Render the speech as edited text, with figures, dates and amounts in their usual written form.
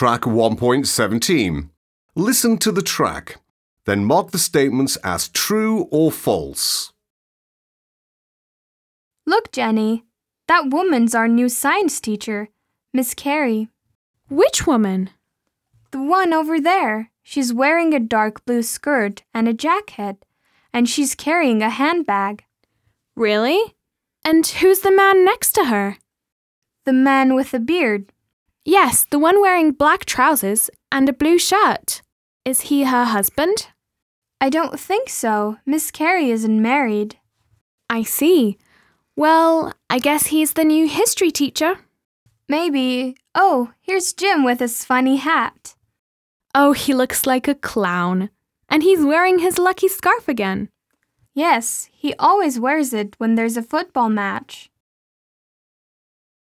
track 1.17. Listen to the track. Then mark the statements as true or false. Look, Jenny. That woman's our new science teacher, Miss Carey. Which woman? The one over there. She's wearing a dark blue skirt and a jacket, and she's carrying a handbag. Really? And who's the man next to her? The man with the beard. Yes, the one wearing black trousers and a blue shirt. Is he her husband? I don't think so. Miss Carey isn't married. I see. Well, I guess he's the new history teacher. Maybe. Oh, here's Jim with his funny hat. Oh, he looks like a clown. And he's wearing his lucky scarf again. Yes, he always wears it when there's a football match.